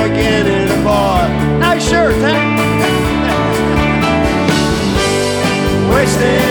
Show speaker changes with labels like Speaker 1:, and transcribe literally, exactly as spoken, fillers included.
Speaker 1: again in a bar. Nice shirt, huh? Wasted